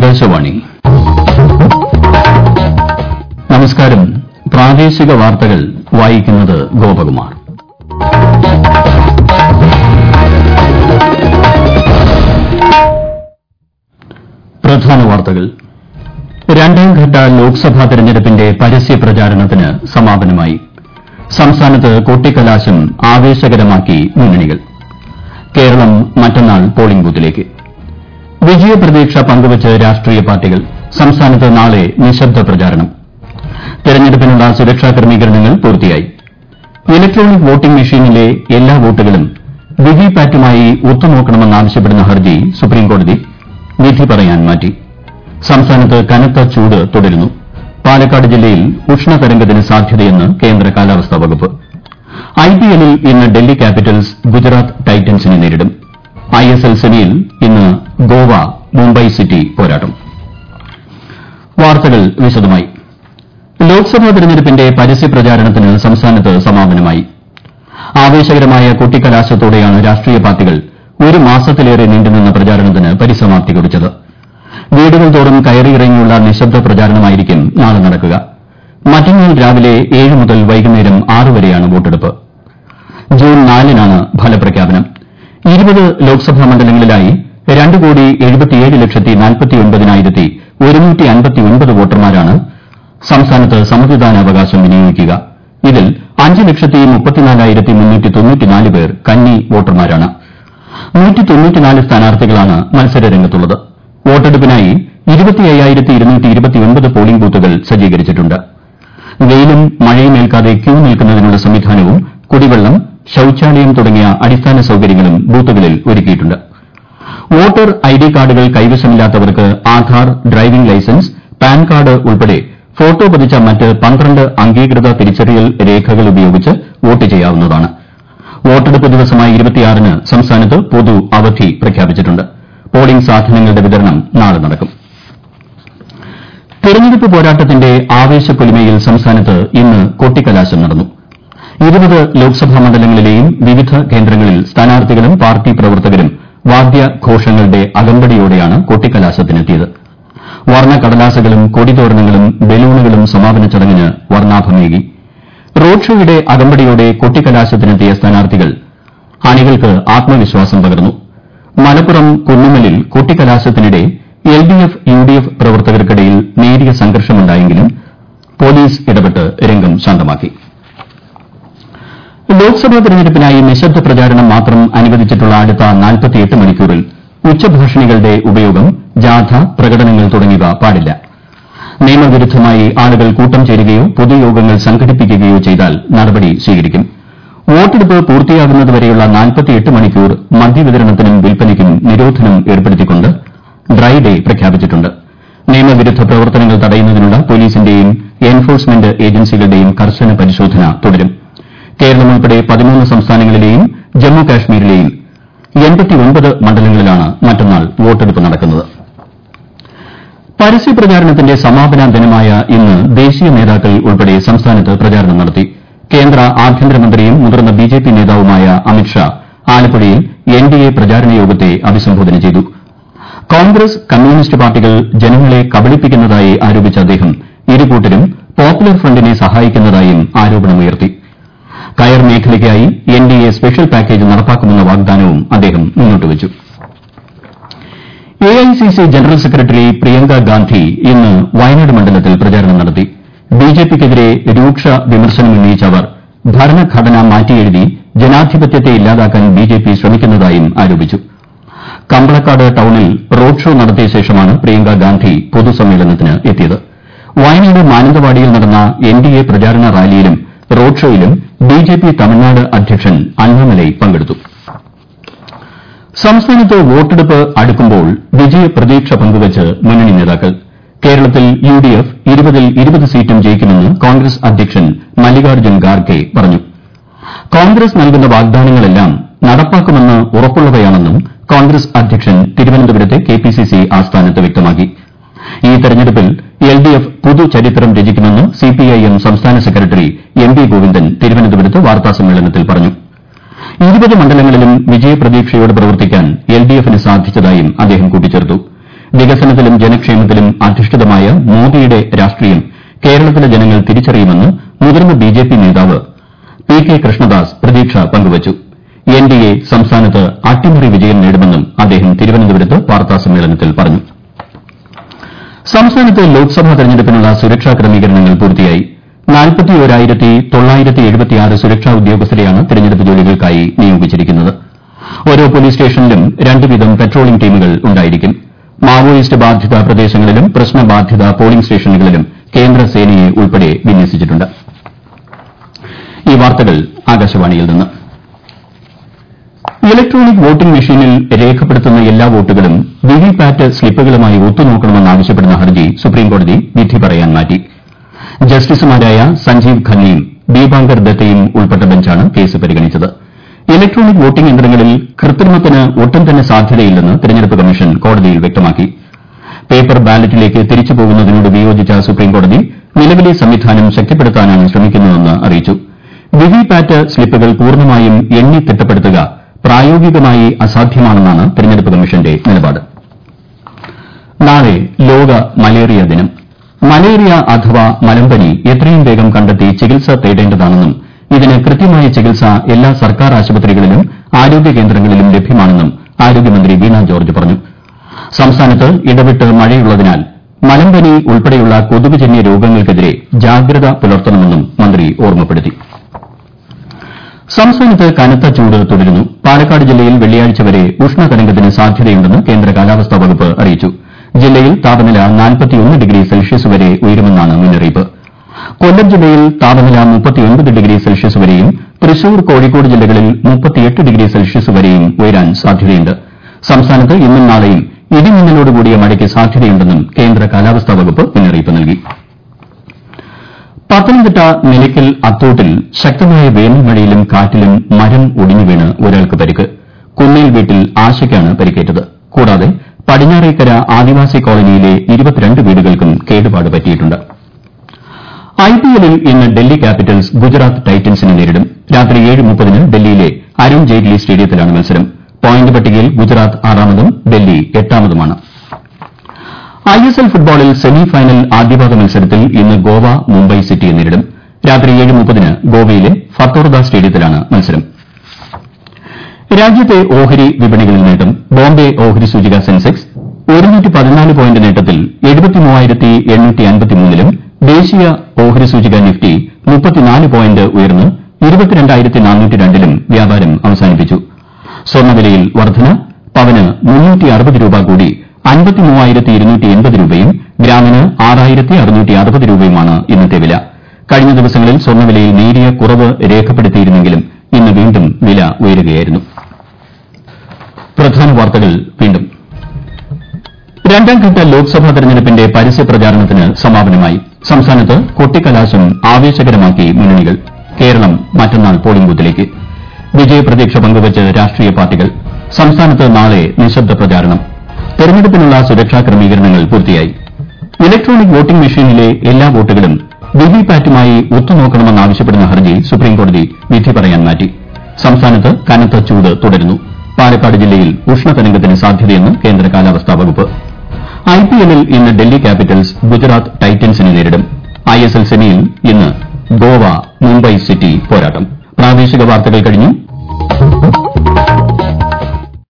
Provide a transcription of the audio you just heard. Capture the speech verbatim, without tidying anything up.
ആകാശവാണി. നമസ്കാരം. പ്രാദേശിക വാർത്തകൾ വായിക്കുന്നത് ഗോപകുമാർ. പ്രധാന വാർത്തകൾ. രണ്ടാംഘട്ട ലോക്സഭാ തെരഞ്ഞെടുപ്പിന്റെ പരസ്യ പ്രചാരണത്തിന് സമാപനമായി. സംസ്ഥാനത്ത് കൊട്ടിക്കലാശം ആവേശകരമാക്കി മുന്നണികൾ. കേരളം മറ്റന്നാൾ പോളിംഗ് ബൂത്തിലേക്ക്. വിജയപ്രതീക്ഷ പങ്കുവച്ച് രാഷ്ട്രീയ പാർട്ടികൾ. സംസ്ഥാനത്ത് നാളെ നിശബ്ദ പ്രചാരണം. തെരഞ്ഞെടുപ്പിനുള്ള സുരക്ഷാ ക്രമീകരണങ്ങൾ പൂർത്തിയായി. ഇലക്ട്രോണിക് വോട്ടിംഗ് മെഷീനിലെ എല്ലാ വോട്ടുകളും വിവിപാറ്റുമായി ഒത്തുനോക്കണമെന്നാവശ്യപ്പെടുന്ന ഹർജി സുപ്രീംകോടതി വിധി പറയാൻ മാറ്റി. സംസ്ഥാനത്ത് കനത്ത ചൂട് തുടരുന്നു. പാലക്കാട് ജില്ലയിൽ ഉഷ്ണതരംഗത്തിന് സാധ്യതയെന്ന് കേന്ദ്ര കാലാവസ്ഥാ വകുപ്പ്. ഐപിഎല്ലിൽ ഇന്ന് ഡൽഹി ക്യാപിറ്റൽസ് ഗുജറാത്ത് ടൈറ്റൻസിനെ നേരിടും. ഐഎസ്എൽ സെമിയിൽ ഇന്ന് ഗോവ മുംബൈ സിറ്റി പോരാട്ടം. വാർത്തകൾ വിശദമായി. ലോക്സഭാ തെരഞ്ഞെടുപ്പിന്റെ പരസ്യ പ്രചാരണത്തിന് സംസ്ഥാനത്ത് സമാപനമായി. ആവേശകരമായ കൊട്ടിക്കലാശത്തോടെയാണ് രാഷ്ട്രീയ പാർട്ടികൾ ഒരു മാസത്തിലേറെ നീണ്ടുനിന്ന പ്രചാരണത്തിന് പരിസമാപ്തി കുറിച്ചത്. വീടുകൾ തോറും കയറിയിറങ്ങിയുള്ള നിശബ്ദ പ്രചാരണമായിരിക്കും നാളെ നടക്കുക. മറ്റന്നാൾ രാവിലെ ഏഴ് മുതൽ വൈകുന്നേരം ആറ് വരെയാണ് വോട്ടെടുപ്പ്. ജൂൺ നാലിനാണ് ഫലപ്രഖ്യാപനം. ഇരുപത് ലോക്സഭാ മണ്ഡലങ്ങളിലായി രണ്ട് കോടി എഴുപത്തിയേഴ് ലക്ഷത്തി നാൽപ്പത്തിയൊൻപതിനായിരത്തി ഒരുന്നൂറ്റി അൻപത്തിയൊൻപത് വോട്ടർമാരാണ് സംസ്ഥാനത്ത് സമ്മതിദാനാവകാശം വിനിയോഗിക്കുക. ഇതിൽ അഞ്ച് ലക്ഷത്തി മുപ്പത്തിനാലായിരത്തി മുന്നൂറ്റി തൊണ്ണൂറ്റിനാല് പേർ കന്നി വോട്ടർമാരാണ്. നൂറ്റി തൊണ്ണൂറ്റിനാല് സ്ഥാനാർത്ഥികളാണ് മത്സരരംഗത്തുള്ളത്. വോട്ടെടുപ്പിനായി ഇരുപത്തി അയ്യായിരത്തി ഇരുന്നൂറ്റി ഇരുപത്തിയൊൻപത് പോളിംഗ് ബൂത്തുകൾ സജ്ജീകരിച്ചിട്ടുണ്ട്. വെയിലും മഴയുമേൽക്കാതെ ക്യൂ നിൽക്കുന്നതിനുള്ള സംവിധാനവും കുടിവെള്ളം, ശൌചാലയം തുടങ്ങിയ അടിസ്ഥാന സൌകര്യങ്ങളും ബൂത്തുകളിൽ ഒരുക്കിയിട്ടുണ്ട്. വോട്ടർ ഐഡി കാർഡുകൾ കൈവശമില്ലാത്തവർക്ക് Aadhaar, driving licence, PAN card ഉൾപ്പെടെ ഫോട്ടോ പതിച്ച മറ്റ് പന്ത്രണ്ട് അംഗീകൃത തിരിച്ചറിയൽ രേഖകൾ ഉപയോഗിച്ച് വോട്ട് ചെയ്യാവുന്നതാണ്. വോട്ടെടുപ്പ് ദിവസമായ ഇരുപത്തിയാറിന് സംസ്ഥാനത്ത് പൊതു അവധി പ്രഖ്യാപിച്ചിട്ടുണ്ട്. പോളിംഗ് സാധനങ്ങളുടെ വിതരണം നാളെ നടക്കും. തെരഞ്ഞെടുപ്പ് പോരാട്ടത്തിന്റെ ആവേശപ്പൊലിമയിൽ സംസ്ഥാനത്ത് ഇന്ന് കൊട്ടിക്കലാശം നടന്നു. ഇരുപത് ലോക്സഭാ മണ്ഡലങ്ങളിലെയും വിവിധ കേന്ദ്രങ്ങളിൽ സ്ഥാനാർത്ഥികളും പാർട്ടി പ്രവർത്തകരും വാദ്യഘോഷങ്ങളുടെ അകമ്പടിയോടെയാണ് കൊട്ടിക്കലാശത്തിനെത്തിയത്. വർണ്ണക്കടലാസുകളും കൊടിതോരണങ്ങളും ബലൂണുകളും സമാപന ചടങ്ങിന് വർണ്ണാഭമേകി. റോഡ് ഷോയുടെ അകമ്പടിയോടെ കൊട്ടിക്കലാശത്തിനെത്തിയ സ്ഥാനാർത്ഥികൾ അണികൾക്ക് ആത്മവിശ്വാസം പകർന്നു. മലപ്പുറം കുന്നുമ്മലിൽ കൊട്ടിക്കലാശത്തിനിടെ L D F U D F പ്രവർത്തകർക്കിടയിൽ നേരിയ സംഘർഷമുണ്ടായെങ്കിലും പോലീസ് ഇടപെട്ട് രംഗം ശാന്തമാക്കി. ലോക്സഭാ തെരഞ്ഞെടുപ്പിനായി നിശബ്ദ പ്രചാരണം മാത്രം അനുവദിച്ചിട്ടുള്ള അടുത്ത നാൽപ്പത്തിയെട്ട് മണിക്കൂറിൽ ഉച്ചഭാഷിണികളുടെ ഉപയോഗം, ജാഥ, പ്രകടനങ്ങൾ തുടങ്ങിയവ പാടില്ല. നിയമവിരുദ്ധമായി ആളുകൾ കൂട്ടം ചേരുകയോ പൊതുയോഗങ്ങൾ സംഘടിപ്പിക്കുകയോ ചെയ്താൽ നടപടി സ്വീകരിക്കും. വോട്ടെടുപ്പ് പൂർത്തിയാകുന്നതുവരെയുള്ള നാൽപ്പത്തിയെട്ട് മണിക്കൂർ മദ്യവിതരണത്തിനും വിൽപ്പനയ്ക്കും നിരോധനം ഏർപ്പെടുത്തിക്കൊണ്ട് ഡ്രൈ ഡേ പ്രഖ്യാപിച്ചിട്ടുണ്ട്. നിയമവിരുദ്ധ പ്രവർത്തനങ്ങൾ തടയുന്നതിനുള്ള പോലീസിന്റെയും എൻഫോഴ്സ്മെന്റ് ഏജൻസികളുടെയും കർശന പരിശോധന തുടരും. കേരളം ഉൾപ്പെടെ പതിമൂന്ന് സംസ്ഥാനങ്ങളിലെയും ജമ്മു കാശ്മീരിലെയും എൺപത്തിയൊൻപത് മണ്ഡലങ്ങളിലാണ് മറ്റന്നാൾ വോട്ടെടുപ്പ് നടക്കുന്നത്. പരസ്യപ്രചാരണത്തിന്റെ സമാപന ദിനമായ ഇന്ന് ദേശീയ നേതാക്കൾ ഉൾപ്പെടെ സംസ്ഥാനത്ത് പ്രചാരണം നടത്തി. കേന്ദ്ര ആഭ്യന്തരമന്ത്രിയും മുതിർന്ന ബിജെപി നേതാവുമായ അമിത്ഷാ ആലപ്പുഴയിൽ എൻ ഡി എ പ്രചാരണ യോഗത്തെ അഭിസംബോധന ചെയ്തു. കോൺഗ്രസ്, കമ്മ്യൂണിസ്റ്റ് പാർട്ടികൾ ജനങ്ങളെ കബളിപ്പിക്കുന്നതായി ആരോപിച്ച അദ്ദേഹം ഇരുകൂട്ടരും പോപ്പുലർ ഫ്രണ്ടിനെ സഹായിക്കുന്നതായും ആരോപണമുയർത്തി. കയർ മേഖലയ്ക്കായി N D A special package നടപ്പാക്കുമെന്ന വാഗ്ദാനവും അദ്ദേഹം മുന്നോട്ടുവച്ചു. A I C C general secretary Priyanka Gandhi ഇന്ന് വയനാട് മണ്ഡലത്തിൽ പ്രചാരണം നടത്തി. ബിജെപിക്കെതിരെ രൂക്ഷ വിമർശനമുന്നയിച്ച അവർ ഭരണഘടന മാറ്റിയെഴുതി ജനാധിപത്യത്തെ ഇല്ലാതാക്കാൻ ബിജെപി ശ്രമിക്കുന്നതായും ആരോപിച്ചു. കമ്പളക്കാട് ടൌണിൽ റോഡ് ഷോ നടത്തിയ ശേഷമാണ് പ്രിയങ്ക ഗാന്ധി പൊതുസമ്മേളനത്തിന് എത്തിയത്. വയനാട് മാനന്തവാടിയിൽ നടന്ന എൻ ഡി എ പ്രചാരണ റാലിയിലും റോഡ് ഷോയിലും ബിജെപി തമിഴ്നാട് അധ്യക്ഷൻ അണ്ണാമലൈ പങ്കെടുത്തു. സംസ്ഥാനത്ത് വോട്ടെടുപ്പ് അടുക്കുമ്പോൾ വിജയപ്രതീക്ഷ പങ്കുവച്ച് മുന്നണി നേതാക്കൾ. കേരളത്തിൽ യു ഡി എഫ് ഇരുപതിൽ ഇരുപത് സീറ്റും ജയിക്കുമെന്ന് കോൺഗ്രസ് അധ്യക്ഷൻ മല്ലികാർജ്ജുൻ ഖാർഗെ പറഞ്ഞു. കോൺഗ്രസ് നൽകുന്ന വാഗ്ദാനങ്ങളെല്ലാം നടപ്പാക്കുമെന്ന് ഉറപ്പുള്ളവയാണെന്നും കോൺഗ്രസ് അധ്യക്ഷൻ തിരുവനന്തപുരത്തെ കെ പി സി സി ആസ്ഥാനത്ത് വ്യക്തമാക്കി. ഈ തെരഞ്ഞെടുപ്പിൽ എൽ ഡി എഫ് പുതുചരിത്രം രചിക്കുമെന്ന് സി പി ഐ എം സംസ്ഥാന സെക്രട്ടറി എം വി ഗോവിന്ദൻ തിരുവനന്തപുരത്ത് വാർത്താസമ്മേളനത്തിൽ പറഞ്ഞു. ഇരുപത് മണ്ഡലങ്ങളിലും വിജയപ്രതീക്ഷയോടെ പ്രവർത്തിക്കാൻ എൽ ഡി എഫിന് സാധിച്ചതായും അദ്ദേഹം കൂട്ടിച്ചേർത്തു. വികസനത്തിലും ജനക്ഷേമത്തിലും അധിഷ്ഠിതമായ മോദിയുടെ രാഷ്ട്രീയം കേരളത്തിലെ ജനങ്ങൾ തിരിച്ചറിയുമെന്ന് മുതിർന്ന ബിജെപി നേതാവ് പി കെ കൃഷ്ണദാസ് പ്രതീക്ഷ പങ്കുവച്ചു. എൻ ഡി എ സംസ്ഥാനത്ത് അട്ടിമറി വിജയം നേടുമെന്നും അദ്ദേഹം തിരുവനന്തപുരത്ത് വാർത്താസമ്മേളനത്തിൽ പറഞ്ഞു. സംസ്ഥാനത്ത് ലോക്സഭാ തെരഞ്ഞെടുപ്പിനുള്ള സുരക്ഷാ ക്രമീകരണങ്ങൾ പൂർത്തിയായി. നാൽപ്പത്തിയോരായിരത്തി തൊള്ളായിരത്തി എഴുപത്തിയാറ് സുരക്ഷാ ഉദ്യോഗസ്ഥരെയാണ് തെരഞ്ഞെടുപ്പ് ജോലികൾക്കായി നിയോഗിച്ചിരിക്കുന്നത്. ഓരോ പോലീസ് സ്റ്റേഷനിലും രണ്ട് വീതം പെട്രോളിംഗ് ടീമുകൾ ഉണ്ടായിരിക്കും. മാവോയിസ്റ്റ് ബാധിത പ്രദേശങ്ങളിലും പ്രശ്നബാധിത പോളിംഗ് സ്റ്റേഷനുകളിലും കേന്ദ്രസേനയെ ഉൾപ്പെടെ വിന്യസിച്ചിട്ടുണ്ട്. ഈ വാർത്തകൾ ആകാശവാണിയിൽ നിന്ന്. ഇലക്ട്രോണിക് വോട്ടിംഗ് മെഷീനിൽ രേഖപ്പെടുത്തുന്ന എല്ലാ വോട്ടുകളും വിവിപാറ്റ് സ്ലിപ്പുകളുമായി ഒത്തുനോക്കണമെന്നാവശ്യപ്പെടുന്ന ഹർജി സുപ്രീംകോടതി വിധി പറയാൻ മാറ്റി. ജസ്റ്റിസുമാരായ സഞ്ജീവ് ഖന്നയും ദീപാങ്കർ ദത്തയും ഉൾപ്പെട്ട ബെഞ്ചാണ് കേസ് പരിഗണിച്ചത്. ഇലക്ട്രോണിക് വോട്ടിംഗ് യന്ത്രങ്ങളിൽ കൃത്രിമത്തിന് ഒട്ടും തന്നെ സാധ്യതയില്ലെന്ന് തെരഞ്ഞെടുപ്പ് കമ്മീഷൻ കോടതിയിൽ വ്യക്തമാക്കി. പേപ്പർ ബാലറ്റിലേക്ക് തിരിച്ചുപോകുന്നതിനോട് വിയോജിച്ച സുപ്രീംകോടതി നിലവിലെ സംവിധാനം ശക്തിപ്പെടുത്താനാണ് ശ്രമിക്കുന്നതെന്ന് അറിയിച്ചു. വിവിപാറ്റ് സ്ലിപ്പുകൾ പൂർണ്ണമായും എണ്ണി തിട്ടപ്പെടുത്തുക പ്രായോഗികമായി അസാധ്യമാണെന്നാണ് തെരഞ്ഞെടുപ്പ് കമ്മീഷന്റെ നിലപാട്. നാളെ ലോക മലേറിയ ദിനം. മലേറിയ അഥവാ മലമ്പനി എത്രയും വേഗം കണ്ടെത്തി ചികിത്സ തേടേണ്ടതാണെന്നും ഇതിന് കൃത്യമായ ചികിത്സ എല്ലാ സർക്കാർ ആശുപത്രികളിലും ആരോഗ്യ കേന്ദ്രങ്ങളിലും ലഭ്യമാണെന്നും ആരോഗ്യമന്ത്രി വീണ ജോർജ് പറഞ്ഞു. സംസ്ഥാനത്ത് ഇടവിട്ട് മഴയുള്ളതിനാൽ മലമ്പനി ഉൾപ്പെടെയുള്ള കൊതുകുജന്യ രോഗങ്ങൾക്കെതിരെ ജാഗ്രത പുലർത്തണമെന്നും മന്ത്രി ഓർമ്മപ്പെടുത്തി. സംസ്ഥാനത്ത് കനത്ത ചൂട് തുടരുന്നു. പാലക്കാട് ജില്ലയിൽ വെള്ളിയാഴ്ച വരെ ഉഷ്ണതരംഗത്തിന് സാധ്യതയുണ്ടെന്ന് കേന്ദ്ര കാലാവസ്ഥാ വകുപ്പ് അറിയിച്ചു. ജില്ലയിൽ താപനില നാൽപ്പത്തിയൊന്ന് ഡിഗ്രി സെൽഷ്യസ് വരെ ഉയരുമെന്നാണ് മുന്നറിയിപ്പ്. കൊല്ലം ജില്ലയിൽ താപനില മുപ്പത്തിയൊൻപത് ഡിഗ്രി സെൽഷ്യസ് വരെയും തൃശൂർ കോഴിക്കോട് ജില്ലകളിൽ മുപ്പത്തിയെട്ട് ഡിഗ്രി സെൽഷ്യസ് വരെയും ഉയരാൻ സാധ്യതയുണ്ട്. സംസ്ഥാനത്ത് ഇന്നും നാളെയും ഇടിമിന്നലോടുകൂടിയ മഴയ്ക്ക് സാധ്യതയുണ്ടെന്നും കേന്ദ്ര കാലാവസ്ഥാ വകുപ്പ് മുന്നറിയിപ്പ് നൽകി. പത്തനംതിട്ട നിലയ്ക്കൽ അത്തോട്ടിൽ ശക്തമായ വേനൽ മഴയിലും കാറ്റിലും മരം ഒടിഞ്ഞു വീണ് ഒരാൾക്ക് പരിക്ക്. കുന്നേൽ വീട്ടിൽ ആശയ്ക്കാണ് പരിക്കേറ്റത്. കൂടാതെ പടിഞ്ഞാറേക്കര ആദിവാസി കോളനിയിലെ ഇരുപത്തിരണ്ട് വീടുകൾക്കും കേടുപാട് പറ്റിയിട്ടുണ്ട്. ഐപിഎല്ലിൽ ഇന്ന് ഡൽഹി ക്യാപിറ്റൽസ് ഗുജറാത്ത് ടൈറ്റൻസിനെ നേരിടും. രാത്രി ഏഴ് മുപ്പതിന് ഡൽഹിയിലെ അരുൺ ജെയ്റ്റ്ലി സ്റ്റേഡിയത്തിലാണ് മത്സരം. പോയിന്റ് പട്ടികയിൽ ഗുജറാത്ത് ആറാമതും ഡൽഹി എട്ടാമതുമാണ്. ഐഎസ്എൽ ഫുട്ബോളിൽ സെമി ഫൈനൽ ആദ്യപാദ മത്സരത്തിൽ ഇന്ന് ഗോവ മുംബൈ സിറ്റിയെ നേരിടും. രാത്രി ഏഴ് മുപ്പതിന് ഗോവയിലെ ഫത്തോർദ സ്റ്റേഡിയത്തിലാണ് മത്സരം. രാജ്യത്തെ ഓഹരി വിപണികളിൽ നേട്ടം. ബോംബെ ഓഹരി സൂചിക സെൻസെക്സ് ഒരുന്നൂറ്റി പതിനാല് പോയിന്റ് നേട്ടത്തിൽ എഴുപത്തിമൂവായിരത്തി എണ്ണൂറ്റി അൻപത്തിമൂന്നിലും ദേശീയ ഓഹരി സൂചിക നിഫ്റ്റി മുപ്പത്തിനാല് പോയിന്റ് ഉയർന്ന് ഇരുപത്തിരണ്ടായിരത്തി നാനൂറ്റി രണ്ടിലും വ്യാപാരം അവസാനിപ്പിച്ചു. സ്വർണ്ണവിലയിൽ വർധന. പവന് മുന്നൂറ്റി അറുപത് രൂപ കൂടി അൻപത്തിമൂവായിരത്തി ഇരുന്നൂറ്റി എൺപത് രൂപയും ഗ്രാമിന് ആറായിരത്തി അറുന്നൂറ്റി അറുപത് രൂപയുമാണ് ഇന്നത്തെ വില. കഴിഞ്ഞ ദിവസങ്ങളിൽ സ്വർണ്ണവിലയിൽ നേരിയ കുറവ് രേഖപ്പെടുത്തിയിരുന്നെങ്കിലും ഇന്ന് വീണ്ടും വില ഉയരുകയായിരുന്നു. പ്രധാന വാർത്തകൾ വീണ്ടും. രണ്ടാംഘട്ട ലോക്സഭാ തെരഞ്ഞെടുപ്പിന്റെ പരസ്യ പ്രചാരണത്തിന് സമാപനമായി. സംസ്ഥാനത്ത് കൊട്ടിക്കലാശം ആവേശകരമാക്കി മുന്നണികൾ. കേരളം മറ്റന്നാൾ പോളിംഗ് ബൂത്തിലേക്ക്. വിജയപ്രതീക്ഷ പങ്കുവച്ച് രാഷ്ട്രീയ പാർട്ടികൾ. സംസ്ഥാനത്ത് നാളെ നിശബ്ദ പ്രചാരണം. തെരഞ്ഞെടുപ്പിനുള്ള സുരക്ഷാ ക്രമീകരണങ്ങൾ പൂർത്തിയായി. ഇലക്ട്രോണിക് വോട്ടിംഗ് മെഷീനിലെ എല്ലാ വോട്ടുകളും വിവിപാറ്റുമായി ഒത്തുനോക്കണമെന്നാവശ്യപ്പെടുന്ന ഹർജി സുപ്രീംകോടതി വിധി പറയാൻ മാറ്റി. സംസ്ഥാനത്ത് കനത്ത ചൂട് തുടരുന്നു. പാലക്കാട് ജില്ലയിൽ ഉഷ്ണതരംഗത്തിന് സാധ്യതയെന്ന് കേന്ദ്ര കാലാവസ്ഥാ വകുപ്പ്. ഐപിഎല്ലിൽ ഇന്ന് ഡൽഹി ക്യാപിറ്റൽസ് ഗുജറാത്ത് ടൈറ്റൻസിനെ നേരിടും. ഐഎസ്എൽ സെമിയിൽ ഇന്ന് ഗോവ മുംബൈ സിറ്റി പോരാട്ടം. പ്രാദേശിക വാർത്തകൾ കഴിഞ്ഞു.